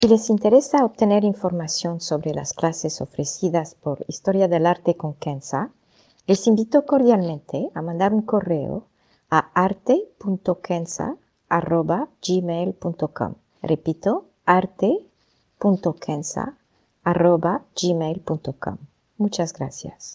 Si les interesa obtener información sobre las clases ofrecidas por Historia del Arte con Kenza, les invito cordialmente a mandar un correo a arte.kenza@gmail.com. Repito, arte.kenza@gmail.com. Muchas gracias.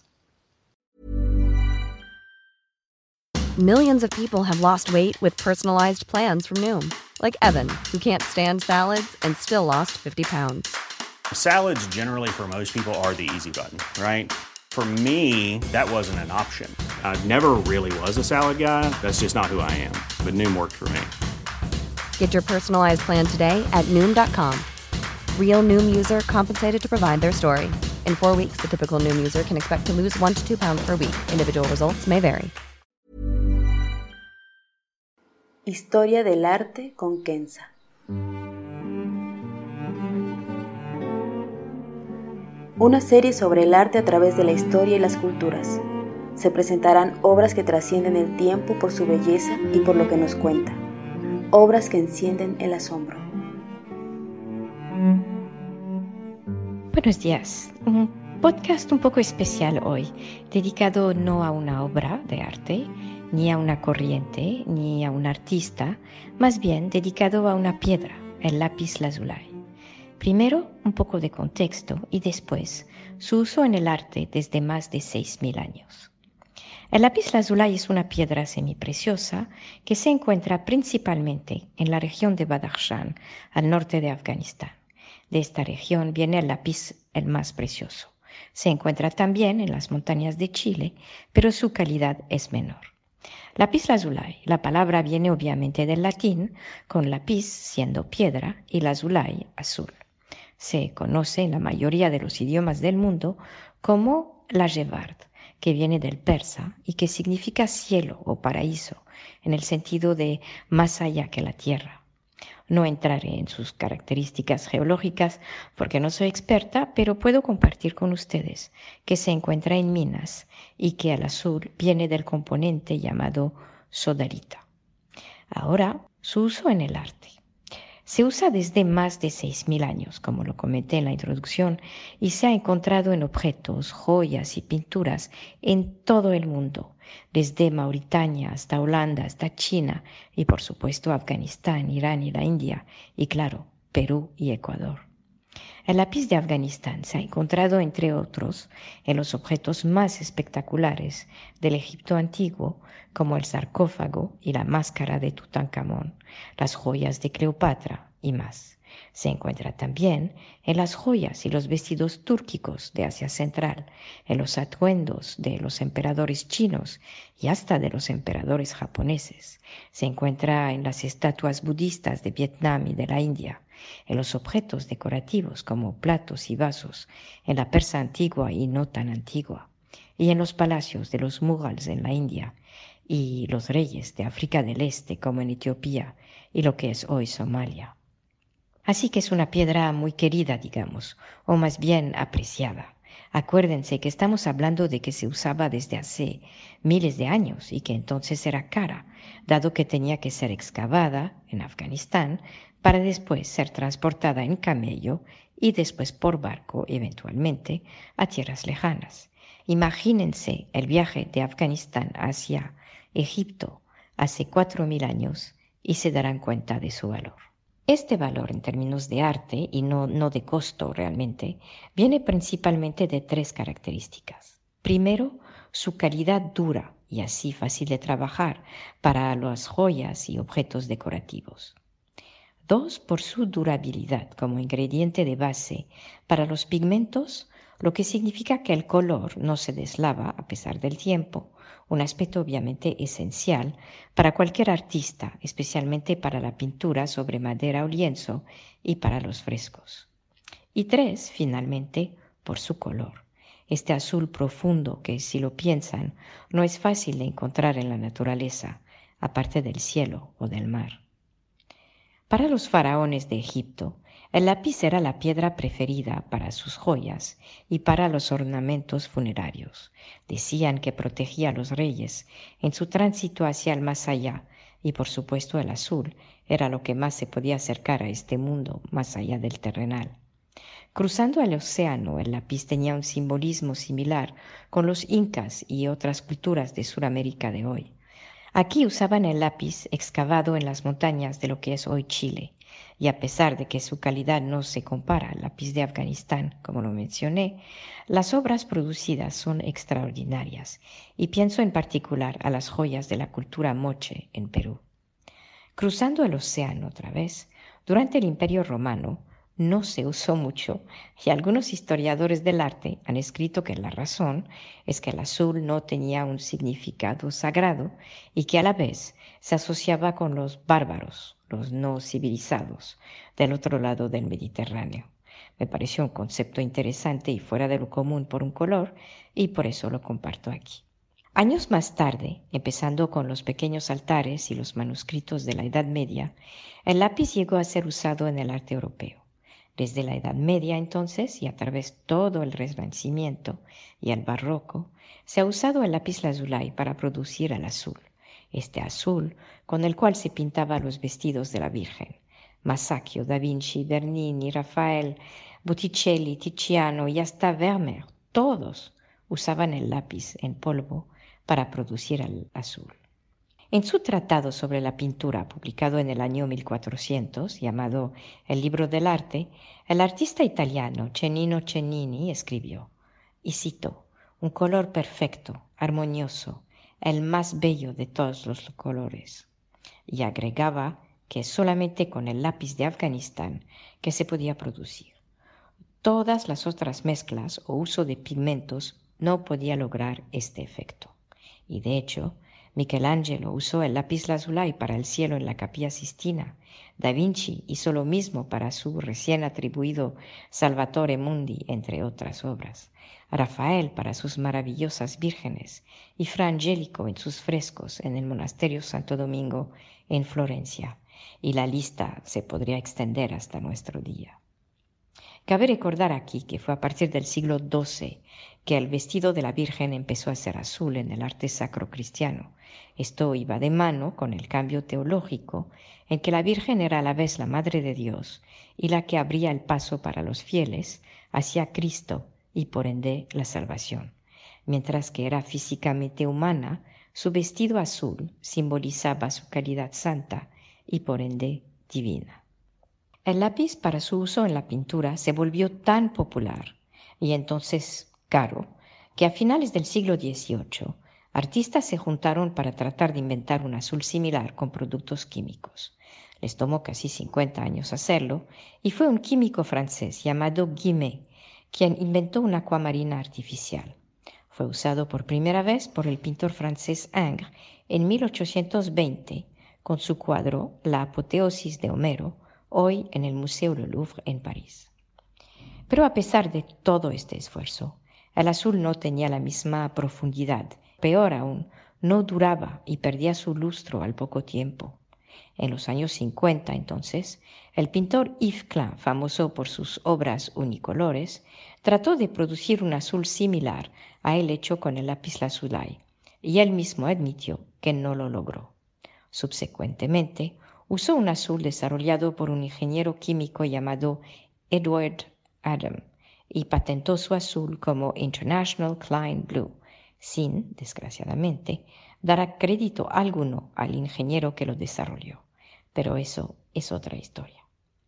Millions of people have lost weight with personalized plans from Noom, like Evan, who can't stand salads and still lost 50 pounds. Salads generally for most people are the easy button, right? For me, that wasn't an option. I never really was a salad guy. That's just not who I am. But Noom worked for me. Get your personalized plan today at Noom.com. Real Noom user compensated to provide their story. In 4 weeks, the typical Noom user can expect to lose 1 to 2 pounds per week. Individual results may vary. Historia del Arte con Kenza. Una serie sobre el arte a través de la historia y las culturas. Se presentarán obras que trascienden el tiempo por su belleza y por lo que nos cuenta. Obras que encienden el asombro. Buenos días. Un podcast un poco especial hoy, dedicado no a una obra de arte, ni a una corriente, ni a un artista, más bien dedicado a una piedra, el lápiz lazuli. Primero, un poco de contexto y después, su uso en el arte desde más de 6.000 años. El lápiz lazuli es una piedra semipreciosa que se encuentra principalmente en la región de Badakhshan, al norte de Afganistán. De esta región viene el lápiz el más precioso. Se encuentra también en las montañas de Chile, pero su calidad es menor. Lápiz lazuli, la palabra viene obviamente del latín, con lápiz siendo piedra y lazuli azul. Se conoce en la mayoría de los idiomas del mundo como lajeward, que viene del persa y que significa cielo o paraíso, en el sentido de más allá que la tierra. No entraré en sus características geológicas porque no soy experta, pero puedo compartir con ustedes que se encuentra en minas y que el azul viene del componente llamado sodarita. Ahora, su uso en el arte. Se usa desde más de 6.000 años, como lo comenté en la introducción, y se ha encontrado en objetos, joyas y pinturas en todo el mundo, desde Mauritania hasta Holanda, hasta China y por supuesto Afganistán, Irán y la India, y claro, Perú y Ecuador. El lápiz de Afganistán se ha encontrado, entre otros, en los objetos más espectaculares del Egipto antiguo, como el sarcófago y la máscara de Tutankamón, las joyas de Cleopatra y más. Se encuentra también en las joyas y los vestidos túrquicos de Asia Central, en los atuendos de los emperadores chinos y hasta de los emperadores japoneses. Se encuentra en las estatuas budistas de Vietnam y de la India, en los objetos decorativos como platos y vasos, en la Persa antigua y no tan antigua, y en los palacios de los Mughals en la India, y los reyes de África del Este como en Etiopía y lo que es hoy Somalia. Así que es una piedra muy querida, digamos, o más bien apreciada. Acuérdense que estamos hablando de que se usaba desde hace miles de años y que entonces era cara, dado que tenía que ser excavada en Afganistán para después ser transportada en camello y después por barco, eventualmente, a tierras lejanas. Imagínense el viaje de Afganistán hacia Egipto hace 4.000 años y se darán cuenta de su valor. Este valor en términos de arte y no de costo realmente, viene principalmente de 3 características. Primero, su calidad dura y así fácil de trabajar para las joyas y objetos decorativos. 2, por su durabilidad como ingrediente de base para los pigmentos, lo que significa que el color no se deslava a pesar del tiempo, un aspecto obviamente esencial para cualquier artista, especialmente para la pintura sobre madera o lienzo y para los frescos. Y 3, finalmente, por su color. Este azul profundo que, si lo piensan, no es fácil de encontrar en la naturaleza, aparte del cielo o del mar. Para los faraones de Egipto, el lápiz era la piedra preferida para sus joyas y para los ornamentos funerarios. Decían que protegía a los reyes en su tránsito hacia el más allá y, por supuesto, el azul Era lo que más se podía acercar a este mundo más allá del terrenal. Cruzando el océano, el lápiz tenía un simbolismo similar con los incas y otras culturas de Sudamérica de hoy. Aquí usaban el lápiz excavado en las montañas de lo que es hoy Chile, y a pesar de que su calidad no se compara al lápiz de Afganistán, como lo mencioné, las obras producidas son extraordinarias, y pienso en particular a las joyas de la cultura moche en Perú. Cruzando el océano otra vez, durante el Imperio Romano no se usó mucho y algunos historiadores del arte han escrito que la razón es que el azul no tenía un significado sagrado y que a la vez se asociaba con los bárbaros, los no civilizados, del otro lado del Mediterráneo. Me pareció un concepto interesante y fuera de lo común por un color y por eso lo comparto aquí. Años más tarde, empezando con los pequeños altares y los manuscritos de la Edad Media, el lápiz llegó a ser usado en el arte europeo. Desde la Edad Media entonces y a través de todo el Renacimiento y el Barroco, se ha usado el lápiz lazuli para producir el azul, este azul con el cual se pintaba los vestidos de la Virgen. Masaccio, Da Vinci, Bernini, Rafael, Botticelli, Tiziano y hasta Vermeer, todos usaban el lápiz en polvo para producir el azul. En su tratado sobre la pintura, publicado en el año 1400, llamado El libro del arte, el artista italiano Cennino Cennini escribió, y cito, un color perfecto, armonioso, el más bello de todos los colores. Y agregaba que es solamente con el lápiz de Afganistán que se podía producir. Todas las otras mezclas o uso de pigmentos no podía lograr este efecto. Y de hecho, Michelangelo usó el lápiz lazuli para el cielo en la Capilla Sistina. Da Vinci hizo lo mismo para su recién atribuido Salvatore Mundi, entre otras obras. Rafael para sus maravillosas vírgenes y Fra Angelico en sus frescos en el monasterio Santo Domingo en Florencia. Y la lista se podría extender hasta nuestro día. Cabe recordar aquí que fue a partir del siglo XII que el vestido de la Virgen empezó a ser azul en el arte sacro cristiano. Esto iba de mano con el cambio teológico en que la Virgen era a la vez la Madre de Dios y la que abría el paso para los fieles hacia Cristo y por ende la salvación. Mientras que era físicamente humana, su vestido azul simbolizaba su calidad santa y por ende divina. El lápiz para su uso en la pintura se volvió tan popular y entonces caro que a finales del siglo XVIII artistas se juntaron para tratar de inventar un azul similar con productos químicos. Les tomó casi 50 años hacerlo y fue un químico francés llamado Guimet quien inventó una acuamarina artificial. Fue usado por primera vez por el pintor francés Ingres en 1820 con su cuadro La apoteosis de Homero, hoy en el Museo del Louvre en París. Pero a pesar de todo este esfuerzo, el azul no tenía la misma profundidad. Peor aún, no duraba y perdía su lustro al poco tiempo. En los años 50, entonces, el pintor Yves Klein, famoso por sus obras unicolores, trató de producir un azul similar a el hecho con el lápiz lazuli, y él mismo admitió que no lo logró. Subsecuentemente, usó un azul desarrollado por un ingeniero químico llamado Edward Adam y patentó su azul como International Klein Blue, sin, desgraciadamente, dar crédito alguno al ingeniero que lo desarrolló. Pero eso es otra historia.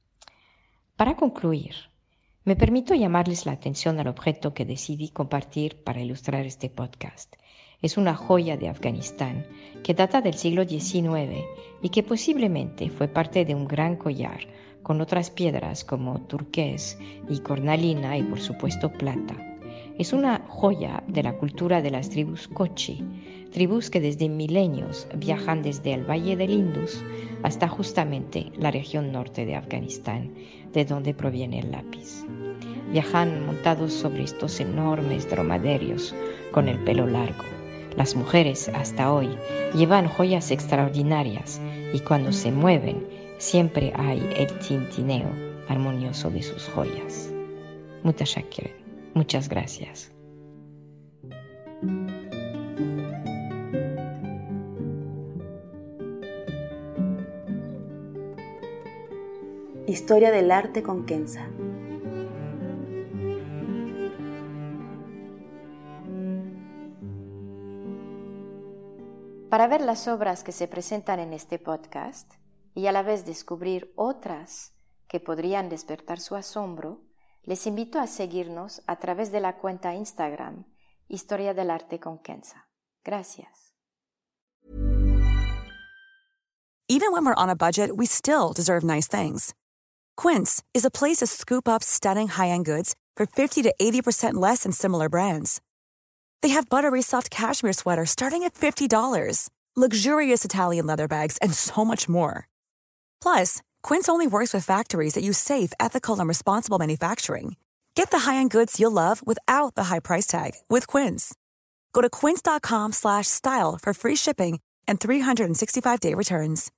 Para concluir, me permito llamarles la atención al objeto que decidí compartir para ilustrar este podcast. Es una joya de Afganistán que data del siglo XIX y que posiblemente fue parte de un gran collar con otras piedras como turqués y cornalina y por supuesto plata. Es una joya de la cultura de las tribus Kochi, tribus que desde milenios viajan desde el Valle del Indus hasta justamente la región norte de Afganistán, de donde proviene el lápiz. Viajan montados sobre estos enormes dromedarios con el pelo largo. Las mujeres hasta hoy llevan joyas extraordinarias y cuando se mueven siempre hay el tintineo armonioso de sus joyas. Mutashakkiren. Muchas gracias. Historia del arte con Kenza. Para ver las obras que se presentan en este podcast y a la vez descubrir otras que podrían despertar su asombro, les invito a seguirnos a través de la cuenta Instagram Historia del Arte con Kenza. Gracias. Even when we're on a budget, we still deserve nice things. Quince is a place to scoop up stunning high-end goods for 50 to 80% less than similar brands. They have buttery soft cashmere sweaters starting at $50, luxurious Italian leather bags, and so much more. Plus, Quince only works with factories that use safe, ethical, and responsible manufacturing. Get the high-end goods you'll love without the high price tag with Quince. Go to quince.com/style for free shipping and 365-day returns.